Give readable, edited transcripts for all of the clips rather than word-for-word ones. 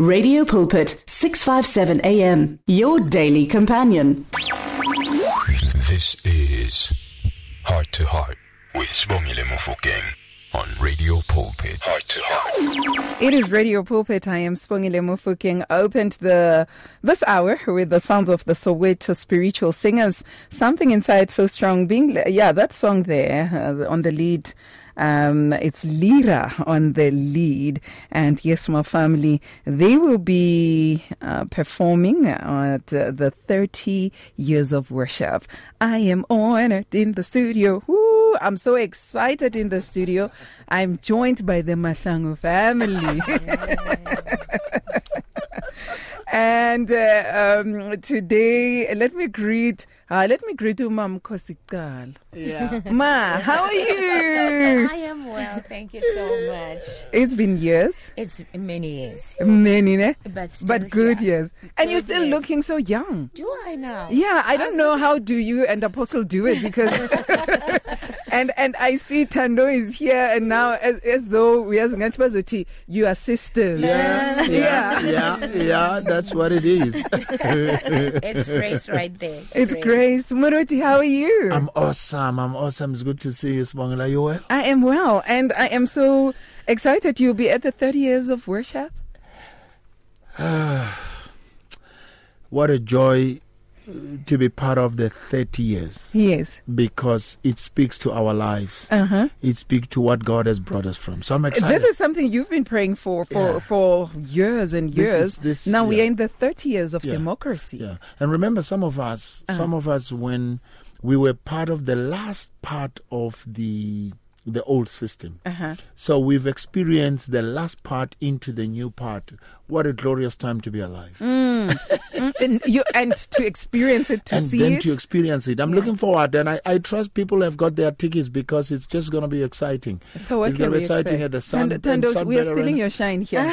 Radio Pulpit, 657 AM, your daily companion. This is Heart to Heart with Sibongile Mofokeng on Radio Pulpit. Heart to Heart. It is Radio Pulpit. I am Sibongile Mofokeng. Opened this hour with the sounds of the Soweto Spiritual Singers. Something Inside So Strong. That song there on the lead. It's Lira on the lead, and Yes My Family, they will be performing at the 30 years of worship. I am honored in the studio. Woo, I'm so excited in the studio. I'm joined by the Mahlangu family. And today, let me greet Umam Kosikal. Yeah. Ma, how are you? I am well, thank you so much. It's been years. It's many years. Many, ne? But good here. years. And Good you're still years. looking so young. Do I now? Yeah, I don't know how do you and Apostle do it because and I see Tando is here and now as though we as Ngantibazoti, you are sisters. Yeah, that's what it is. It's Grace right there. It's Grace. Muruti, how are you? I'm awesome. It's good to see you, Sibongile. You well? I am well, and I am so excited you'll be at the 30 years of worship. What a joy to be part of the 30 years. Yes. Because it speaks to our lives. Uh-huh. It speaks to what God has brought us from. So I'm excited. This is something you've been praying for years and years. Now we are in the 30 years of democracy. Yeah. And remember, some of us, when we were part of the last part of the old system. Uh-huh. So we've experienced the last part into the new part. What a glorious time to be alive. And to experience it, to see it. And then to experience it. I'm looking forward, and I trust people have got their tickets because it's just going to be exciting. So what it's can going to we be exciting expect? at the sun. Tandos, we are stealing your shine here.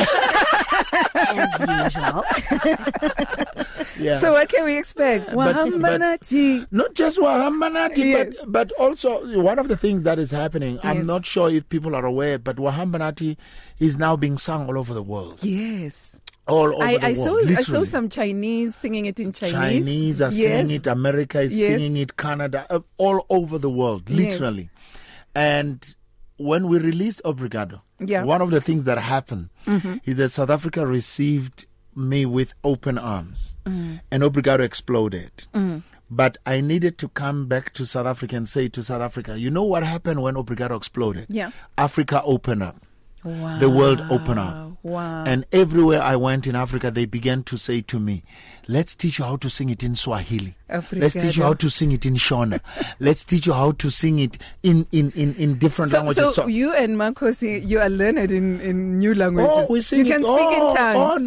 As usual. Yeah. So what can we expect? Wahambanati. Not just Wahambanati, Yes. but also one of the things that is happening, I'm Yes. not sure if people are aware, but Wahambanati is now being sung all over the world. Yes. All over the I world. saw some Chinese singing it in Chinese. Chinese are singing it, America is singing it, Canada, all over the world, literally. And when we released Obrigado, one of the things that happened is that South Africa received me with open arms, and Obrigado exploded. But I needed to come back to South Africa and say to South Africa, you know what happened when Obrigado exploded? Yeah. Africa opened up. Wow. The world opened up. Wow. And everywhere I went in Africa, they began to say to me, let's teach you how to sing it in Swahili. Obrigado. Let's teach you how to sing it in Shona. Let's teach you how to sing it in different languages. So you and Makosi, you are learned in new languages. Oh, we sing you can speak in tongues.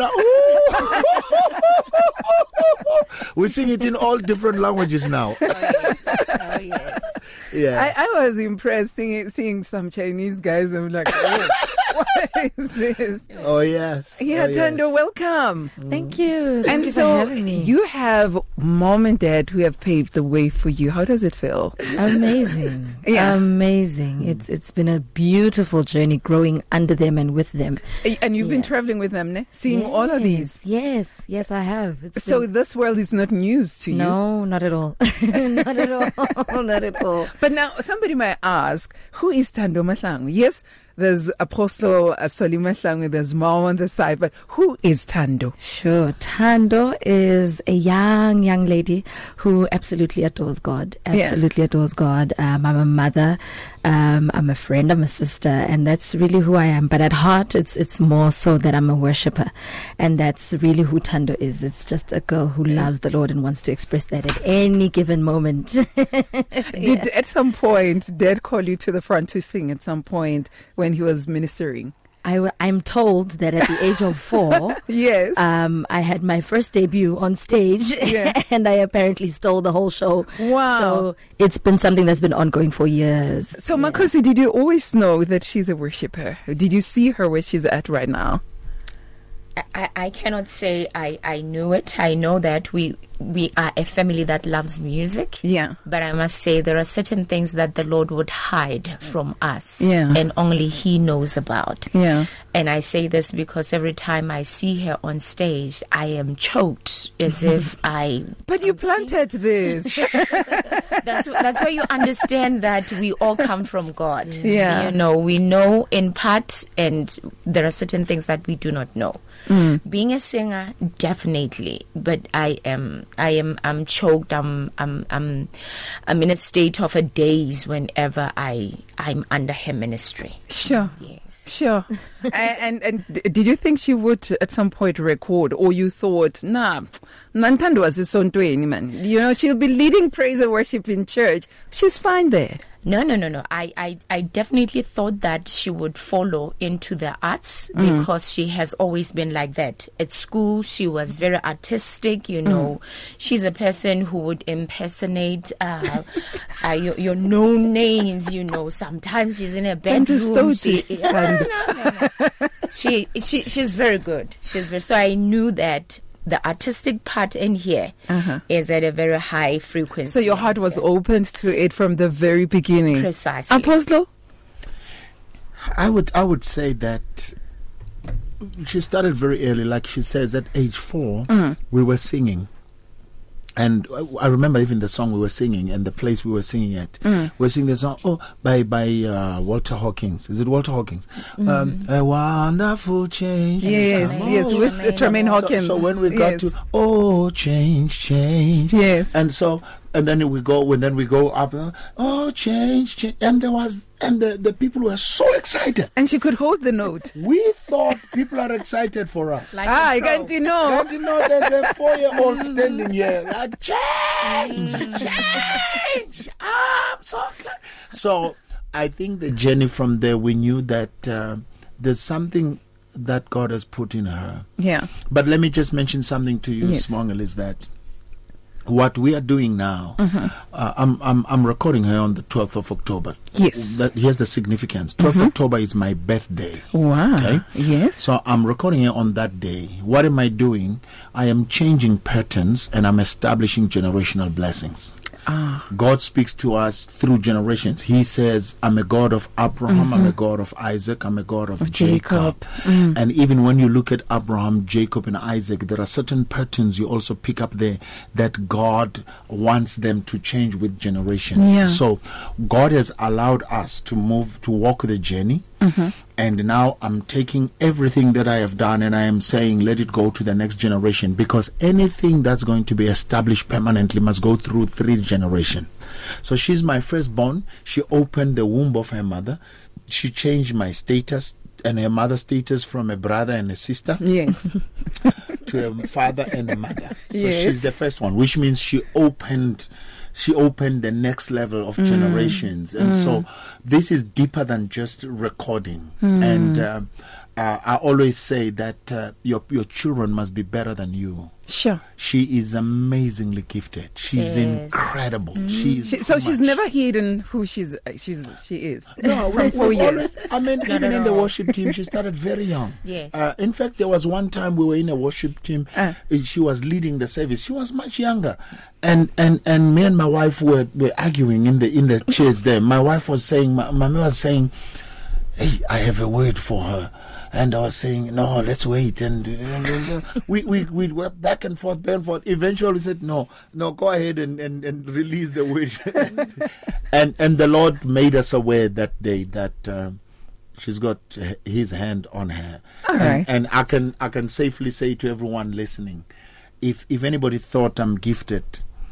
We sing it in all different languages now. Oh, yes. Yeah. I was impressed seeing some Chinese guys. I'm like, oh, what is this? Oh, yes. Yeah, oh, Tando, yes. welcome. Thank you. And Thank you so for having me. you have mom and dad who have paved the way for you. How does it feel? Amazing. Yeah. Amazing. It's been a beautiful journey growing under them and with them. And you've been traveling with them, ne? Seeing all of these. Yes, I have. So this world is not news to you? No, not at all. Not at all. Not at all. But now somebody might ask, who is Tando Mahlangu? Yes, there's Apostle Soli Mahlangu, there's mom on the side, but who is Tando? Sure. Tando is a young lady who absolutely adores God. Absolutely adores God. I'm a mother. I'm a friend. I'm a sister. And that's really who I am. But at heart, it's more so that I'm a worshiper. And that's really who Tando is. It's just a girl who loves the Lord and wants to express that at any given moment. Did at some point Dad call you to the front to sing at some point when he was ministering? I'm told that at the age of 4, yes, I had my first debut on stage, and I apparently stole the whole show. Wow! So it's been something that's been ongoing for years. So, Makosi, did you always know that she's a worshiper? Did you see her where she's at right now? I cannot say I knew it. I know that we are a family that loves music. Yeah. But I must say there are certain things that the Lord would hide from us. Yeah. And only He knows about. Yeah. And I say this because every time I see her on stage, I am choked as if I... But you planted this. That's why you understand that we all come from God. Yeah. You know, we know in part, and there are certain things that we do not know. Being a singer, definitely, but I'm choked. I'm in a state of a daze whenever I'm under her ministry. Sure. Yes. Sure. and did you think she would at some point record, or you thought, nah, Nantando was man. You know, she'll be leading praise and worship in church. She's fine there. No. I definitely thought that she would follow into the arts because she has always been like that. At school, she was very artistic, you know. She's a person who would impersonate your known names, you know. Sometimes she's in a bedroom. She's very good. So I knew that the artistic part in here is at a very high frequency. So your heart was opened to it from the very beginning. Precisely. Apostle? I would say that she started very early. Like she says, at age 4, we were singing. And I remember even the song we were singing and the place we were singing at. We were singing the song by Walter Hawkins. Is it Walter Hawkins? A wonderful change. Yes, with Tremaine Hawkins. So when we got to change. Yes. And then we go up. Change. And the people were so excited. And she could hold the note. We thought people are excited for us. Like I can't know. There's a 4-year-old standing here like change. I'm so glad. So I think the journey from there, we knew that there's something that God has put in her. Yeah. But let me just mention something to you, Smongel, is that what we are doing now, I'm recording her on the 12th of October. Yes. Here's the significance. 12th October is my birthday. Wow. Okay? Yes. So I'm recording her on that day. What am I doing? I am changing patterns and I'm establishing generational blessings. God speaks to us through generations. He says, I'm a God of Abraham, I'm a God of Isaac, I'm a God of Jacob. And even when you look at Abraham, Jacob, and Isaac, there are certain patterns you also pick up there that God wants them to change with generations. Yeah. So God has allowed us to walk the journey. And now I'm taking everything that I have done and I am saying, let it go to the next generation, because anything that's going to be established permanently must go through 3 generations. So she's my firstborn. She opened the womb of her mother. She changed my status and her mother's status from a brother and a sister. Yes. To a father and a mother. So she's the first one, which means she opened the next level of generations. And so this is deeper than just recording. And I always say that your children must be better than you. Sure. She is amazingly gifted. She's incredible. So she's never hidden who she is. No, from 4 years. Even in the worship team, she started very young. Yes. In fact, there was one time we were in a worship team. She was leading the service. She was much younger, and me and my wife were arguing in the chairs there. My wife was saying, Mami was saying, "Hey, I have a word for her." And I was saying, no, let's wait. And we were back and forth. Eventually we said, no, go ahead and release the word. and the Lord made us aware that day that she's got His hand on her. All right. And I can safely say to everyone listening, if anybody thought I'm gifted,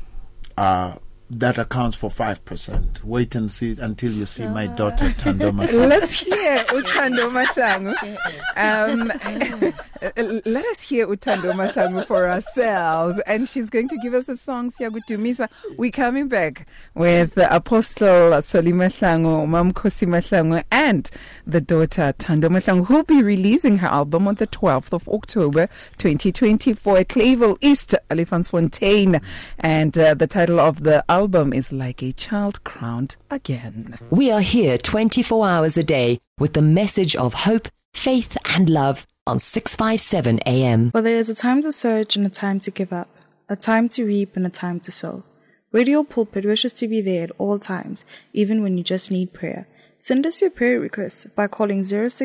that accounts for 5%. Wait and see until you see my daughter Thando Mahlangu. Let's hear Thando Mahlangu. Let us hear Thando Mahlangu for ourselves, and she's going to give us a song. Siyakutumisa. We're coming back with Apostle Soli Mahlangu, Mam Khosi Mahlangu, and the daughter Thando Mahlangu, who'll be releasing her album on the 12th of October 2024 at Clayville East, Olifantsfontein, and the title of the album is Like a Child Crowned Again. We are here 24 hours a day with the message of hope, faith and love on 657 AM. Well, there is a time to search and a time to give up, a time to reap and a time to sow. Radio Pulpit wishes to be there at all times, even when you just need prayer. Send us your prayer requests by calling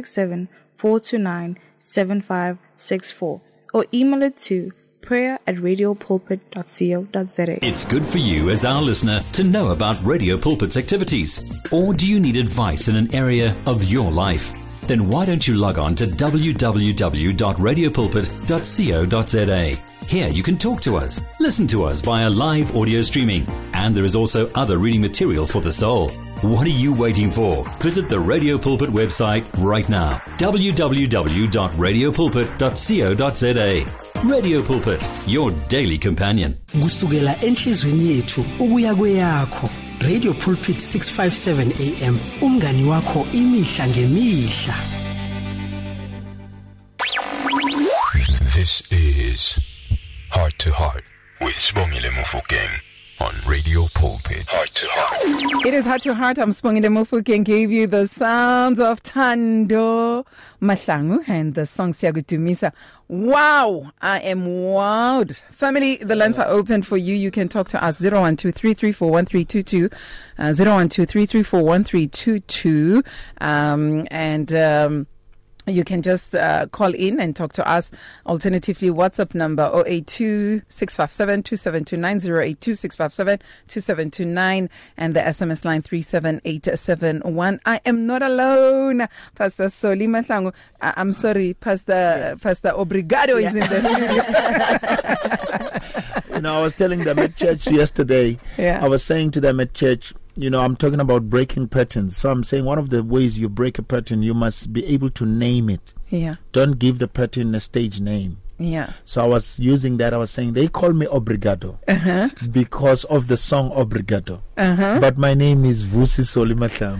067-429-7564 or email it to prayer@radiopulpit.co.za. It's good for you as our listener to know about Radio Pulpit's activities. Or do you need advice in an area of your life? Then why don't you log on to www.radiopulpit.co.za. Here you can talk to us, listen to us via live audio streaming, and there is also other reading material for the soul. What are you waiting for? Visit the Radio Pulpit website right now, www.radiopulpit.co.za. Radio Pulpit, your daily companion. Kusukela enhlizweni yethu ukuya kweyakho. Radio Pulpit 657 AM, umngani wakho imihla ngemihla. This is Heart to Heart with Sibongile Mofokeng on Radio Pulpit. Heart to Heart. It is Heart to Heart. I'm Sibongile Mofokeng. Gave you the sounds of Thando Mahlangu and the song Siyakudumisa. Wow, I am wowed. Family, the lines are open for you. You can talk to us 012-334-1322, 012-334-1322, and you can just call in and talk to us. Alternatively, WhatsApp number 082-657-2729, 082-657-2729, and the SMS line 37871. I am not alone. Pastor Soli Mahlangu. I'm sorry, Pastor Obrigado is in the studio. I was telling them at church yesterday, I was saying to them at church, I'm talking about breaking patterns. So I'm saying one of the ways you break a pattern, you must be able to name it. Yeah. Don't give the pattern a stage name. Yeah. So I was using that. I was saying they call me Obrigado because of the song Obrigado. But my name is Vusi Soli Mahlangu.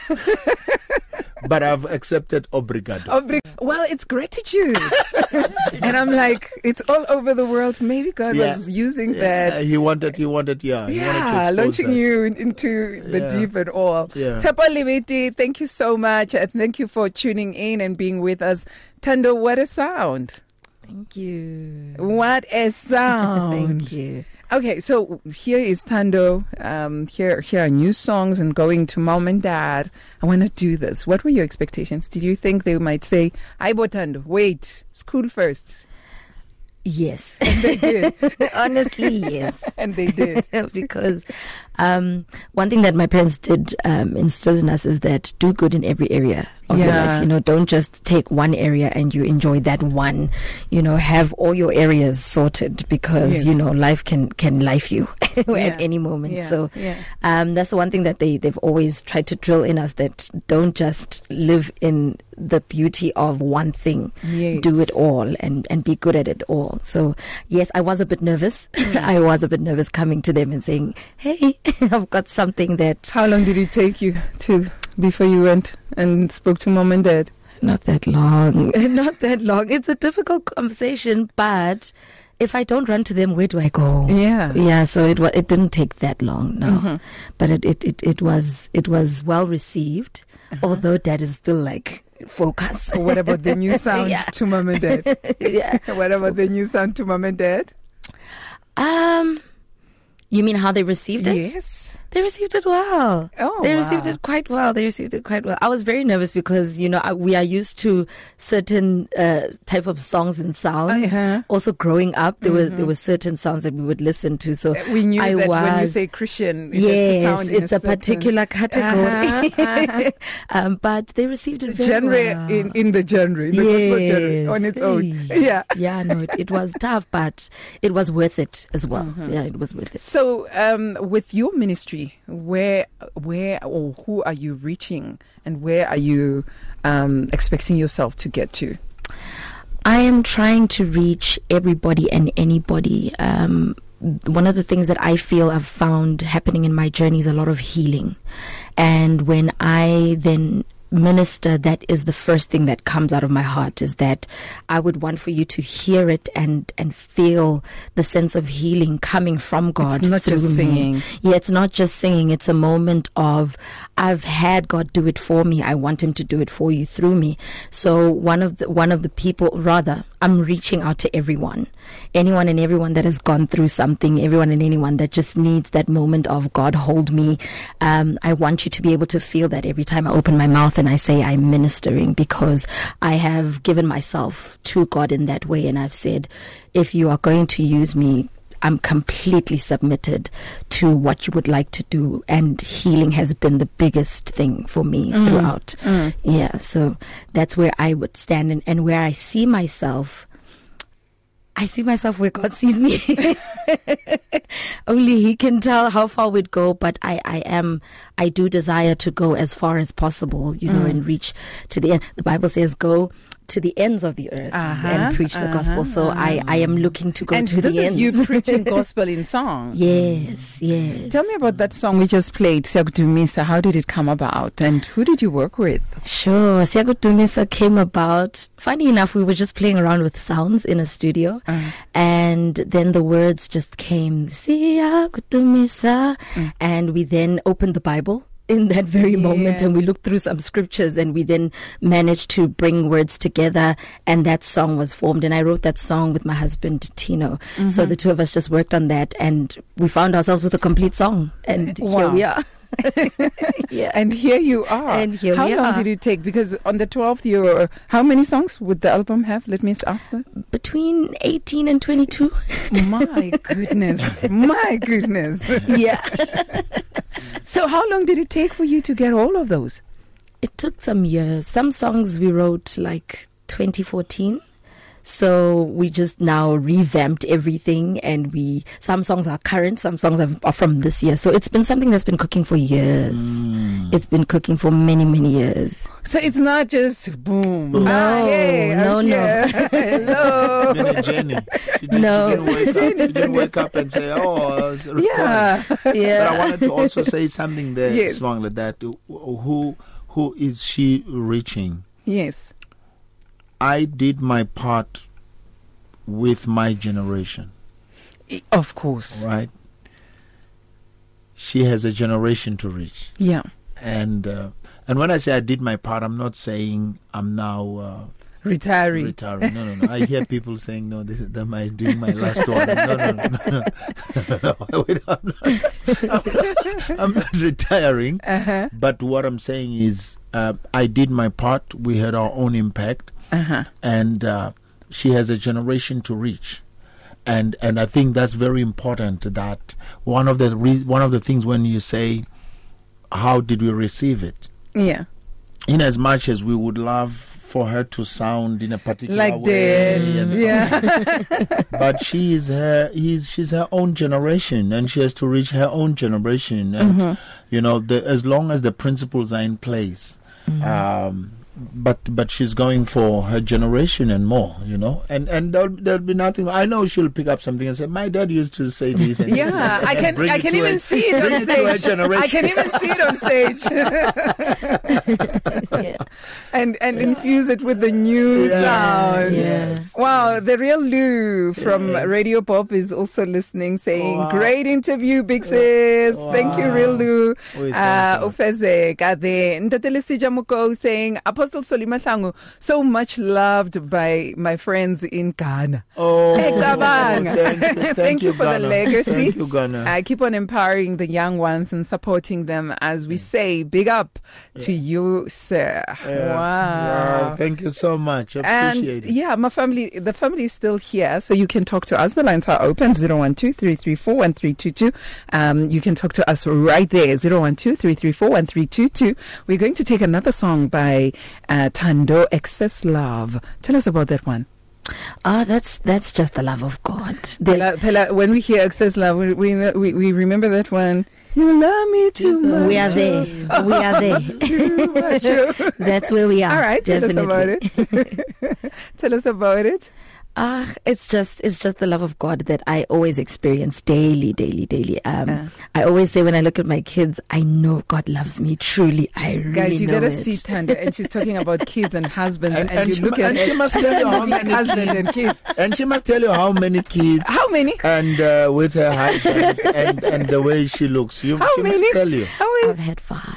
But I've accepted Obrigado. Well, it's gratitude. And I'm like, it's all over the world. Maybe God was using that. He wanted launching that. You into the deep and all. Tepo Libeti, thank you so much. And thank you for tuning in and being with us. Thando, what a sound. Thank you. What a sound. Thank you. Okay, so here is Thando. Here are new songs and going to mom and dad. I want to do this. What were your expectations? Did you think they might say, "Aibo Thando, wait, school first"? Yes. And they did. Honestly, yes. And they did. Because one thing that my parents did instill in us is that do good in every area of your life. Don't just take one area and you enjoy that one. Have all your areas sorted because, life can life you at any moment. So that's the one thing that they've always tried to drill in us, that don't just live in the beauty of one thing. Do it all and be good at it all. So yes, I was a bit nervous. I was a bit nervous coming to them and saying, hey, I've got something that... How long did it take you before you went and spoke to mom and dad? Not that long. Not that long. It's a difficult conversation, but if I don't run to them, where do I go? Yeah. So it didn't take that long, no. But it was well received, although dad is still like, focus. What about the new sound to mom and dad? What about the new sound to mom and dad? You mean how they received it? Yes. They received it well. They received it quite well. I was very nervous because, we are used to certain type of songs and sounds. Also growing up, there were certain sounds that we would listen to. So we knew that when you say Christian, it's a particular category. But they received it very well. In the genre, in the gospel genre on its own. No, it was tough, but it was worth it as well. Yeah, it was worth it. So with your ministry, where or who are you reaching, and where are you expecting yourself to get to? I am trying to reach everybody and anybody. One of the things that I feel I've found happening in my journey is a lot of healing. And when I then minister, that is the first thing that comes out of my heart, is that I would want for you to hear it and feel the sense of healing coming from God. It's not just singing. Yeah, it's not just singing. It's a moment of, I've had God do it for me. I want him to do it for you through me. So one of the people, rather, I'm reaching out to anyone and everyone that has gone through something, everyone and anyone that just needs that moment of God hold me. I want you to be able to feel that every time I open my mouth and I say I'm ministering, because I have given myself to God in that way, and I've said, if you are going to use me, I'm completely submitted to what you would like to do, and healing has been the biggest thing for me throughout. Yeah, so that's where I would stand, and where I see myself where God sees me. Only he can tell how far we'd go, but I do desire to go as far as possible, and reach to the end. The Bible says, go to the ends of the earth and preach the gospel. So I am looking to go to the ends. And this is you preaching gospel in song. Yes. Tell me about that song we just played, Siyakudumisa. How did it come about, and who did you work with? Sure. Siyakudumisa came about, funny enough, we were just playing around with sounds in a studio, and then the words just came, Siyakudumisa, and we then opened the Bible in that very moment, and we looked through some scriptures, and we then managed to bring words together, and that song was formed. And I wrote that song with my husband Tino, so the two of us just worked on that, and we found ourselves with a complete song, and here we are. And here you are. And here how we long are. did it take? Because on the 12th, how many songs would the album have? Let me ask that. Between 18 and 22. My goodness. My goodness. Yeah. So how long did it take for you to get all of those? It took some years. Some songs we wrote like 2014. So we just now revamped everything, and some songs are current, some songs are from this year. So it's been something that's been cooking for years. It's been cooking for many, many years. So it's not just boom. No. Hello. It's been a journey. You didn't wake up and say, it's recording. Yeah. But I wanted to also say something there, Swang, like that. Who is she reaching? Yes. I did my part with my generation. Of course. Right? She has a generation to reach. Yeah. And when I say I did my part, I'm not saying I'm now retiring. No. I hear people saying, no, am I doing my last one? No. Wait, I'm not retiring. But what I'm saying is I did my part. We had our own impact. And she has a generation to reach, and I think that's very important. That one of the things when you say, how did we receive it? Yeah. In as much as we would love for her to sound in a particular like way, that, but she's her own generation, and she has to reach her own generation. And as long as the principles are in place. But she's going for her generation and more, and there'll be nothing. I know she'll pick up something and say, my dad used to say this. And I can even see it on stage. I can even see it on stage. And infuse it with the new sound. Yes. Wow, the real Lou from Radio Pop is also listening, saying, great interview, big sis. Wow. Thank you, real Lou. Ufeze Kade Ntatelesija Muko saying, Apostle Solima Hlangu, so much loved by my friends in Ghana. Thank you for Ghana. the legacy. Thank you, Ghana. I keep on empowering the young ones and supporting them as we say, big up to you, sir. Wow. Thank you so much. Appreciate it. Yeah, the family is still here, so you can talk to us. The lines are open, 012-334-1322. You can talk to us right there, 012-334-1322. We're going to take another song by Thando, Excess Love. Tell us about that one. That's just the love of God. When we hear Excess Love, we remember that one. You love me too much. We are there. We are there. That's where we are. All right, definitely. Tell us about it. It's just the love of God that I always experience daily. I always say when I look at my kids, I know God loves me truly. I really Guys, you know gotta it. see Tanda, and she's talking about kids and husbands, and you look at she must tell you how many husband kids, and kids. and she must tell you how many kids. How many? And with her height and the way she looks, she many? must tell you. How many? I've had 5.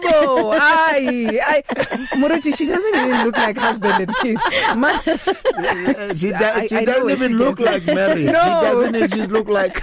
Muruti, she doesn't even look like husband and kids. She doesn't even look like Mary. No. She doesn't even look like.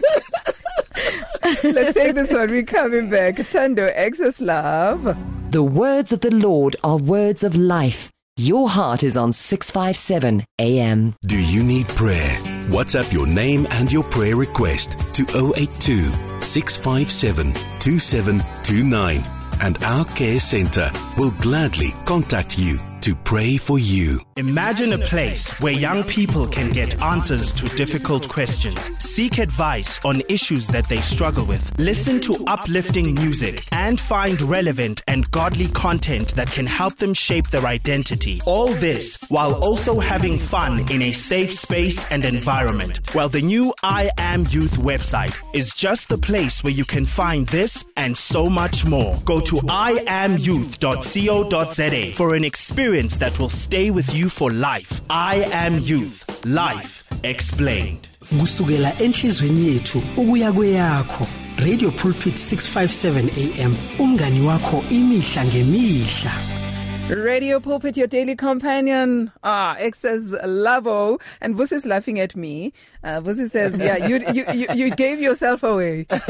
Let's take this one. We're coming back. Tando, Access Love. The words of the Lord are words of life. Your heart is on 657 AM. Do you need prayer? WhatsApp your name and your prayer request to 082 657 2729 and our care center will gladly contact you to pray for you. Imagine a place where young people can get answers to difficult questions, seek advice on issues that they struggle with, listen to uplifting music, and find relevant and godly content that can help them shape their identity. All this while also having fun in a safe space and environment. Well, the new I Am Youth website is just the place where you can find this and so much more. Go to iamyouth.co.za for an experience that will stay with you for life. I Am Youth. Life explained. Kusukela enhlizweni yethu ukuya kweyakho. Radio Pulpit 657 AM. Umngani wakho imihla ngemihla. Radio Pulpit, your daily companion. Access Lavo. And Vusi is laughing at me. Vusi says, yeah, you gave yourself away. But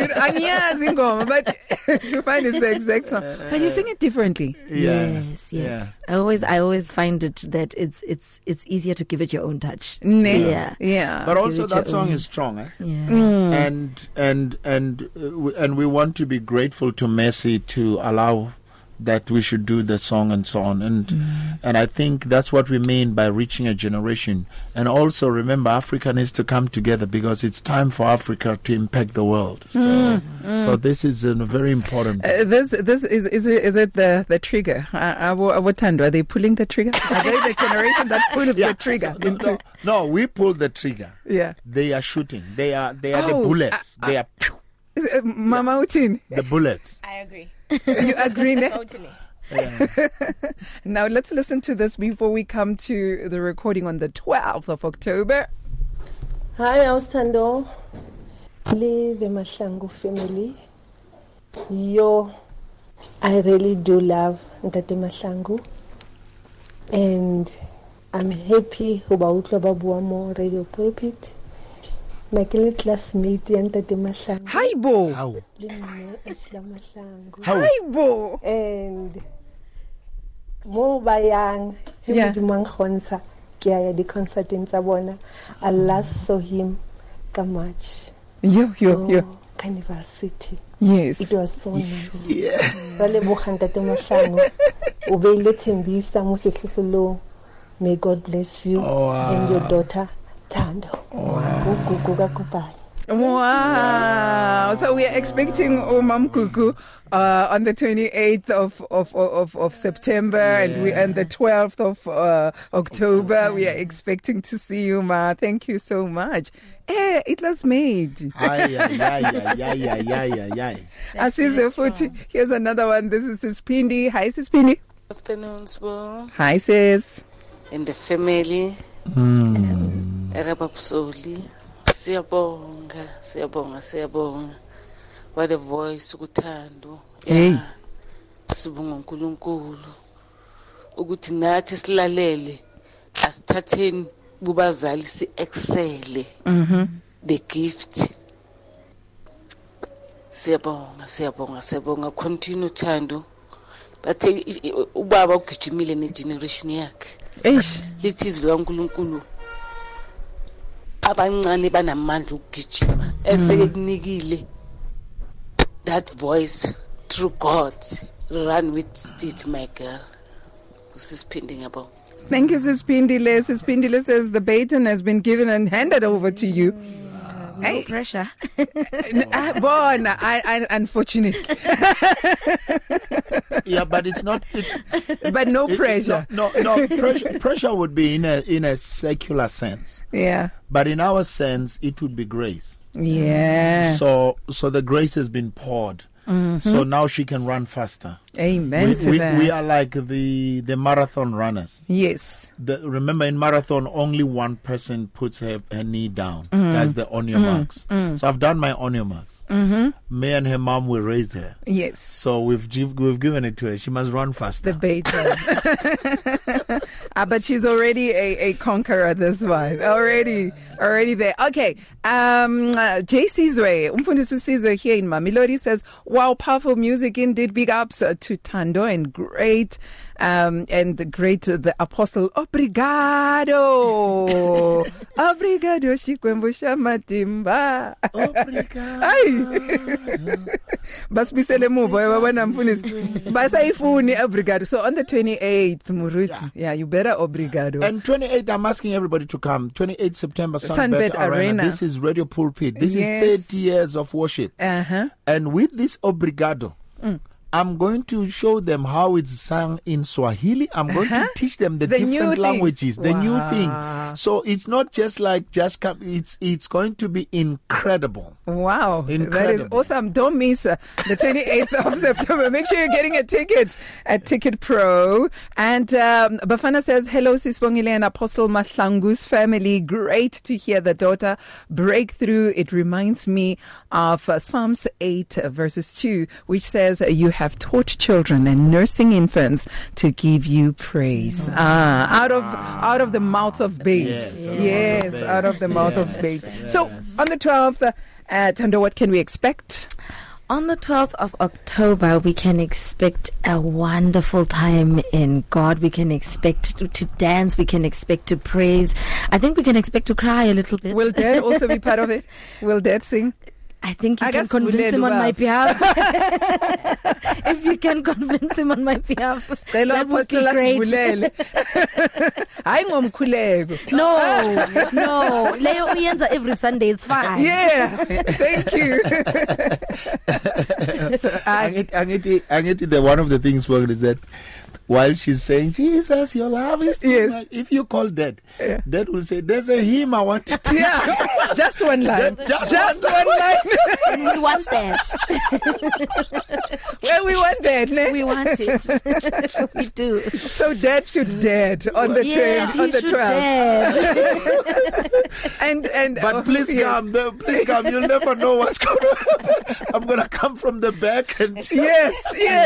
to find is the exact song. But you sing it differently. Yeah. Yes. Yeah. I always find it that it's easier to give it your own touch. Yeah. But also that song is strong, eh? Yeah. And we want to be grateful to Mercy to allow that we should do the song and so on, and I think that's what we mean by reaching a generation. And also remember, Africa needs to come together because it's time for Africa to impact the world. So this is a very important. This is it the trigger? Are they pulling the trigger? Are they the generation that pulls the trigger? No, we pull the trigger. Yeah, they are shooting. They are the bullets. They are. Mama Utin. The bullets. I agree. You agree? Totally. Yeah. Now let's listen to this before we come to the recording on the 12th of October. Hi, Austando. The Mahlangu family. I really do love Ntate Mahlangu. And I'm happy about Babuamo Radio Pulpit. My classmate Ntate Mahlangu. Hi, Bo. How? Hi, Bo. And mo bayang himudumang khonsa kaya di concert in Sabona. I last saw him Kamach. Yo. Carnival City. Yes. It was so nice. Yeah. Vale bukhanta te Mahlangu. Ubele Thembisa Musihlulo. May God bless you and your daughter Tando. Wow. So we are expecting Omam Kuku on the 28th of September and the 12th of October. We are expecting to see you, Ma. Thank you so much. It was made. Here's another one. This is Sispindi. Hi, Sispindi. Good afternoon, Sbo. Hi, sis. And the family. Erabapsoli. Siyabonga. What a voice ukuthando. Hey. Sibonga uNkulunkulu. Ukuthi nathi silalele asithatheni kubazali si excel. The gift. Siyabonga. Continue Thando. Bathe ubaba ugijimile negeneration yakhe. Lithi izwi kaNkulunkulu abancane banamandla ukugijima eseke kunikile that voice through God. Run with it, my girl. Sispindi ngiyabonga. Thank you, Sispindile. Sispindile says the baton has been given and handed over to you. No pressure. Born, unfortunately. Yeah, but it's not. But no pressure. No. Pressure would be in a secular sense. Yeah. But in our sense, it would be grace. Yeah. So the grace has been poured. Mm-hmm. So now she can run faster. Amen to that. We are like the marathon runners. Yes. Remember, in marathon, only one person puts her knee down. That's the on your marks. So I've done my on your marks. Me and her mom will raise her. Yes. So we've given it to her. She must run faster. The beta. But she's already a conqueror, this one. Already there. Okay. Jay Sizwe, Umfundisi Sizwe here in Mamelodi says, wow, powerful music indeed. Big ups to Tando and great the apostle. Obrigado. Obrigado, Shikwembu Shamatimba. Obrigado. Basbisele move when I'm finished. Basaifuni obrigado. So on the 28th, Muruti. Yeah, you better obrigado. And 28th, I'm asking everybody to come. 28th September, Sunbed Arena. This is Radio Pulpit. This is 30 years of worship. And with this obrigado, I'm going to show them how it's sung in Swahili. I'm going to teach them the different languages, the new thing. So it's not just like it's going to be incredible. Wow. Incredible. That is awesome. Don't miss the 28th of September. Make sure you're getting a ticket at Ticket Pro. And Bafana says, hello, Sisbongile and Apostle Mahlangu's family. Great to hear the daughter breakthrough. It reminds me of Psalms 8 verses 2, which says, you have taught children and nursing infants to give you praise. Out of the mouth of babes. Yes, out of the mouth of babes. So on the 12th, Tando, what can we expect? On the 12th of October, we can expect a wonderful time in God. We can expect to dance. We can expect to praise. I think we can expect to cry a little bit. Will Dad also be part of it? Will Dad sing? I think you can convince him on my behalf. If you can convince him on my behalf, that would be great. No. Leo uyenza every Sunday, it's fine. Yeah, thank you. One of the things is that while she's saying, Jesus, your love is too much. If you call Dad, Dad will say, there's a hymn I want to teach you. Just one line. Just one line. And we want that. Well, we want that. Ne? We want it. We do. So Dad should Dad on the train, on the 12th. and but please come. Please come. You'll never know what's going to happen. I'm going to come from the back. And yes.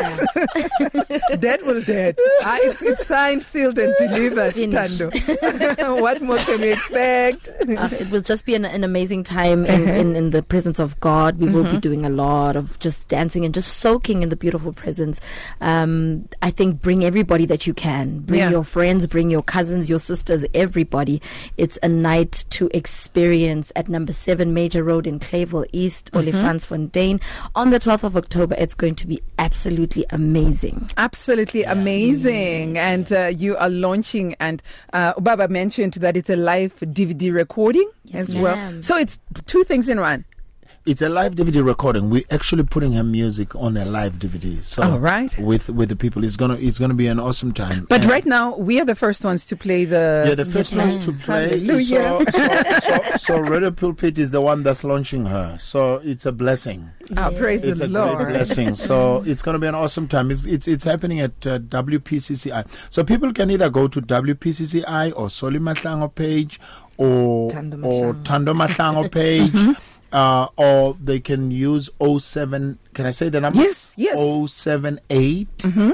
Dad will Dad. It's signed, sealed, and delivered. Tando. What more can we expect? It will just be an amazing time in the presence of God. We will be doing a lot of just dancing and just soaking in the beautiful presence. I think bring everybody that you can. Bring your friends, bring your cousins, your sisters, everybody. It's a night to experience at number 7 Major Road in Clayville East, Olifantsfontein. On the 12th of October, it's going to be absolutely amazing. Absolutely amazing. And you are launching, and Baba mentioned that it's a live DVD recording as well. So it's two things in one. It's a live DVD recording. We're actually putting her music on a live DVD. So with the people, it's gonna be an awesome time. But right now we are the first ones to play the first ones to play. So Radio Pulpit is the one that's launching her. So it's a blessing. Praise the Lord. It's a great blessing. So it's gonna be an awesome time. It's happening at WPCCI. So people can either go to WPCCI or Soli Mahlangu page or Tando Mahlangu page. Or they can use 07. Can I say the number? Yes. 078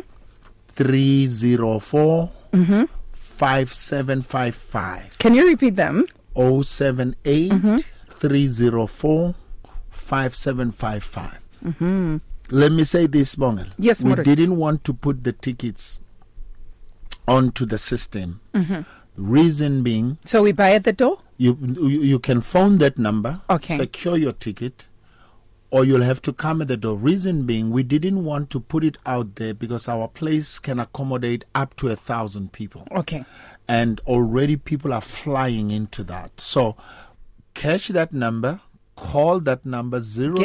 304 5755. Can you repeat them? 078 304 5755. Let me say this, Bongel. Yes, we didn't want to put the tickets onto the system. Reason being, so we buy at the door. You can phone that number, okay, secure your ticket, or you'll have to come at the door. Reason being, we didn't want to put it out there because our place can accommodate up to 1,000 people. Okay. And already people are flying into that. So catch that number, Call that number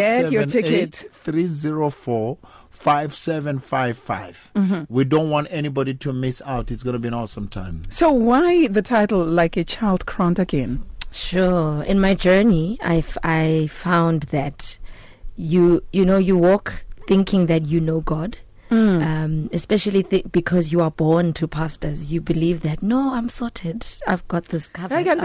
078-304-5755. We don't want anybody to miss out. It's going to be an awesome time. So why the title, Like a Child Crowned Again? Sure. In my journey, I found that you walk thinking that you know God. Especially because you are born to pastors, you believe that no, I'm sorted. I've got this covered. No,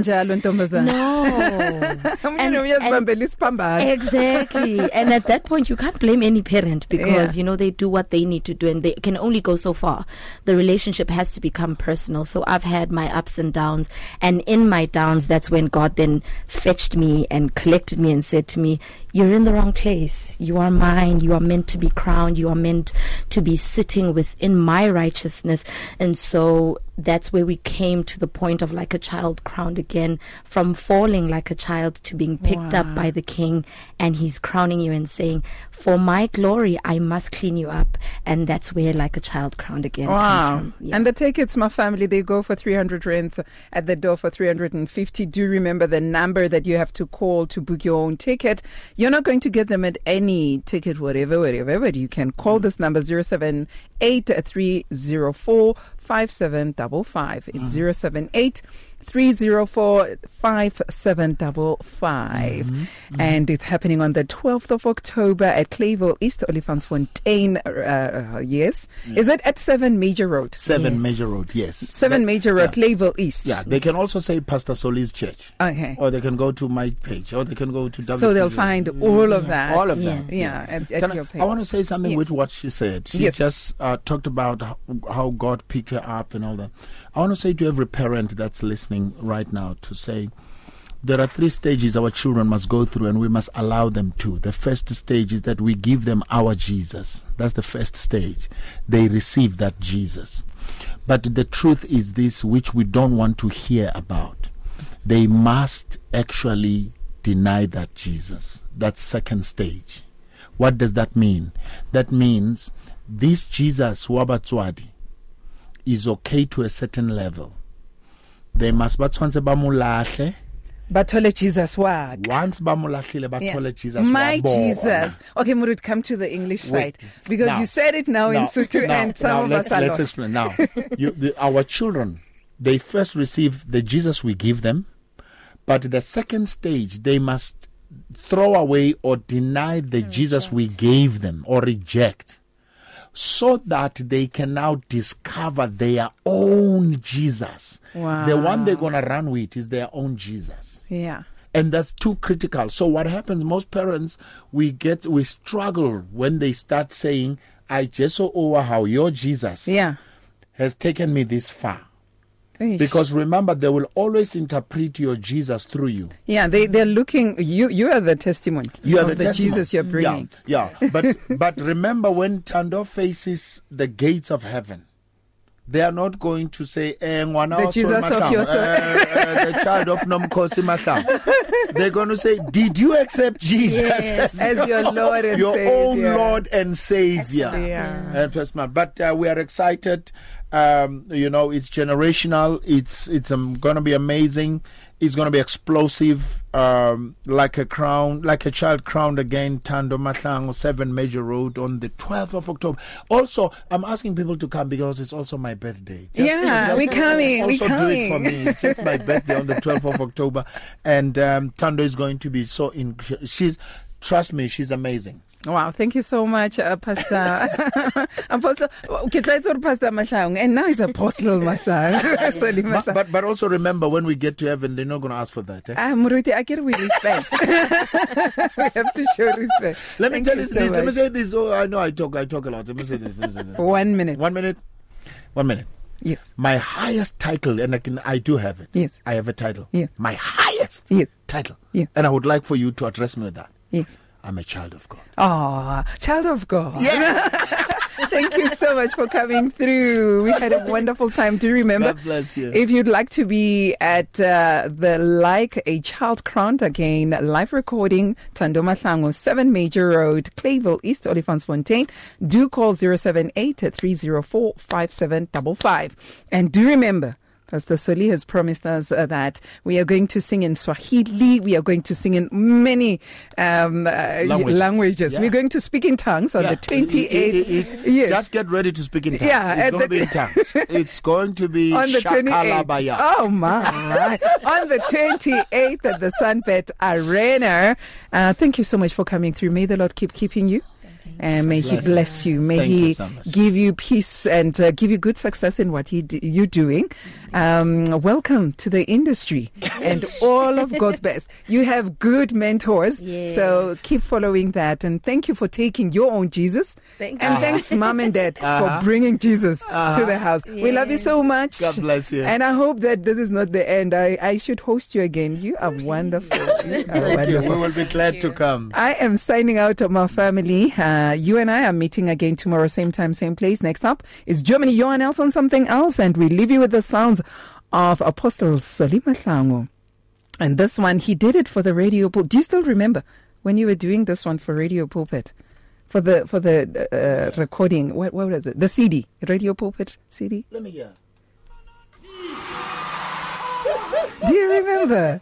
exactly. And at that point, you can't blame any parent because they do what they need to do, and they can only go so far. The relationship has to become personal. So I've had my ups and downs, and in my downs, that's when God then fetched me and collected me and said to me, "You're in the wrong place. You are mine. You are meant to be crowned. You are meant to be sitting within my righteousness." And so that's where we came to the point of like a child crowned again, from falling like a child to being picked up by the King, and he's crowning you and saying, "For my glory, I must clean you up." And that's where like a child crowned again comes from. Yeah. And the tickets, my family, they go for 300 rands at the door for 350. Do remember the number that you have to call to book your own ticket. You're not going to get them at any ticket, whatever, but you can call this number 078-304-5755. It's 078-304-5755. And it's happening on the 12th of October at Clayville East, Olifantsfontein. Yes. Is it at 7 Major Road? 7 Major Road, yes. 7 Major Road, Clayville East. Yeah, they can also say Pastor Soli's Church. Okay. Or they can go to my page, or they can go to So they'll find all of that. All of that. Yeah, at your page. I want to say something with what she said. She just talked about how God picked her up and all that. I want to say to every parent that's listening right now to say, there are 3 stages our children must go through, and we must allow them to. The first stage is that we give them our Jesus. That's the first stage. They receive that Jesus. But the truth is this, which we don't want to hear about. They must actually deny that Jesus. That's second stage. What does that mean? That means this Jesus, Wabatswadi, is okay to a certain level. They must bathwanse bamulahle. Bathole Jesus wag. Once bamulahlile bathole Jesus. My Jesus. Okay, Murut, come to the English side. Because you said it now in Sotho and some of us are let's explain. Now, our children, they first receive the Jesus we give them, but the second stage, they must throw away or deny the Jesus we gave them, or reject, so that they can now discover their own Jesus. Wow. The one they're going to run with is their own Jesus. Yeah. And that's too critical. So what happens, most parents, we struggle when they start saying, I just saw how your Jesus has taken me this far. Eish. Because remember, they will always interpret your Jesus through you. Yeah, they're looking. You are the testimony. You are the testimony. Jesus you're bringing. Yeah. But remember, when Tando faces the gates of heaven, they are not going to say, the Jesus of your son, the child of Nomkosi Matam. They're going to say, did you accept Jesus as your Lord and your Savior? Own Lord and Savior? But we are excited. It's generational. It's going to be amazing. It's going to be explosive, like a child crowned again. Tando Mahlangu, 7 Major Road on the 12th of October. Also, I'm asking people to come because it's also my birthday. We're coming. Also do it for me. It's just my birthday on the 12th of October, and Tando is going to be trust me, she's amazing. Wow, thank you so much, Pastor. Apostle, Pastor Mahlangu, and now he's Apostle Mahlangu. But also remember, when we get to heaven, they're not going to ask for that. Muruti, I get with respect. We have to show respect. Let me say this. Oh, I know I talk a lot. Let me say this. 1 minute. 1 minute. 1 minute. Yes. My highest title, and I do have it. Yes. I have a title. Yes. My highest title. Yes. And I would like for you to address me with that. Yes. I'm a child of God. Child of God. Yes. Thank you so much for coming through. We had a wonderful time. Do remember, God bless you. If you'd like to be at the Like a Child Crowned Again live recording, Tando Mahlangu, 7 Major Road, Clayville East, Olifantsfontein, do call 078-304-5755. And do remember, Pastor Soli has promised us that we are going to sing in Swahili. We are going to sing in many languages. Yeah. We're going to speak in tongues on the 28th. Yes. Just get ready to speak in tongues. Yeah, it's going to be in tongues. It's going to be on the 28th. Oh my! On the 28th at the Sunbet Arena. Thank you so much for coming through. May the Lord keep keeping you. And may He bless you. May He give you peace and give you good success in what you're doing. Welcome to the industry and all of God's best. You have good mentors, so keep following that. And thank you for taking your own Jesus. Thanks, Mom and Dad, for bringing Jesus to the house. We love you so much. God bless you. And I hope that this is not the end. I should host you again. You are wonderful. Thank you. We will be glad to come. I am signing out of my family. You and I are meeting again tomorrow, same time, same place. Next up is Germany, Johan else on something else, and we leave you with the sounds of Apostle Soli Mahlangu. And this one, he did it for the Radio Pulpit. Do you still remember when you were doing this one for Radio Pulpit? For the recording, what was it? The CD, Radio Pulpit CD? Let me hear. Do you remember?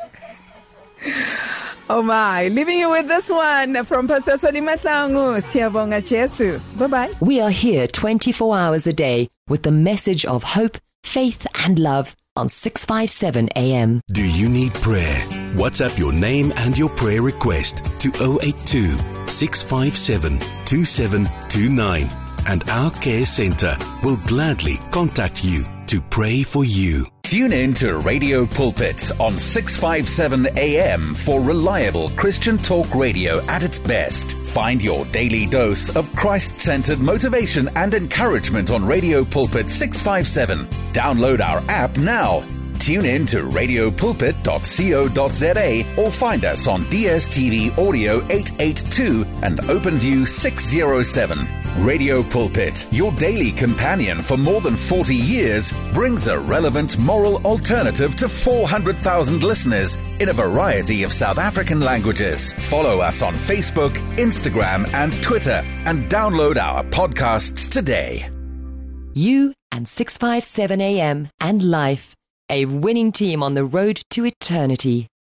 Oh my, leaving you with this one from Pastor Soli Mahlangu. Siyabonga Jesu. Bye-bye. We are here 24 hours a day with the message of hope, faith and love on 657 AM. Do you need prayer? WhatsApp your name and your prayer request to 082 657 2729 and our care centre will gladly contact you to pray for you. Tune in to Radio Pulpit on 657 AM for reliable Christian talk radio at its best. Find your daily dose of Christ-centered motivation and encouragement on Radio Pulpit 657. Download our app now. Tune in to radiopulpit.co.za or find us on DSTV Audio 882 and OpenView 607. Radio Pulpit, your daily companion for more than 40 years, brings a relevant moral alternative to 400,000 listeners in a variety of South African languages. Follow us on Facebook, Instagram and Twitter and download our podcasts today. You and 657 AM and Life. A winning team on the road to eternity.